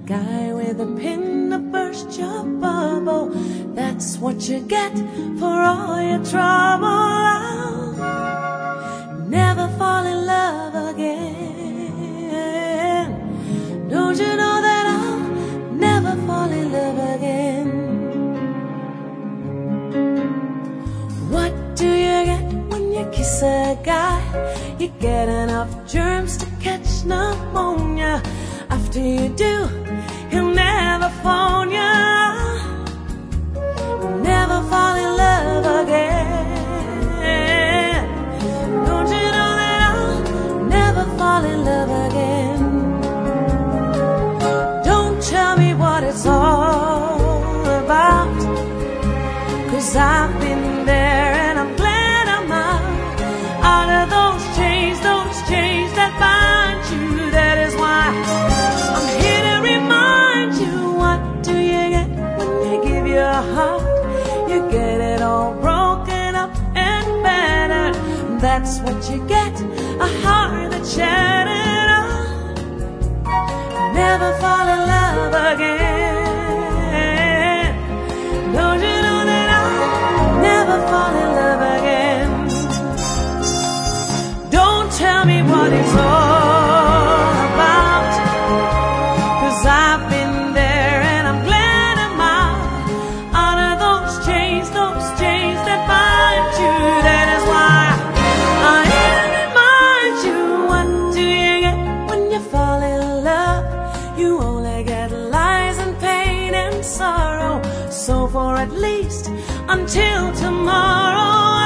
guy with a pin to burst your bubble. That's what you get for all your trouble. I'll never fall in love again. Don't you know that I'll never fall in love again? What do you get when you kiss a guy? You get enough germs to catch pneumonia. After you do, he'll never phone you. Never fall in love again. Don't you know that I'll never fall in love again? Don't tell me what it's all about, 'cause I've been there and I'm glad I'm out of those chains that bind you. That is why I'm here to remind you. What do you get when you give your heart? You get it all broken up and battered. That's what you get, a heart that's shattered. I'll never fall in love again. Don't you know that I'll never fall in love again? Don't tell me what it's all about, 'cause I've been there and I'm glad I'm out of those chains that bind you. That is why I remind you. What do you get when you fall in love? You only get lies and pain and sorrow. So for at least until tomorrow,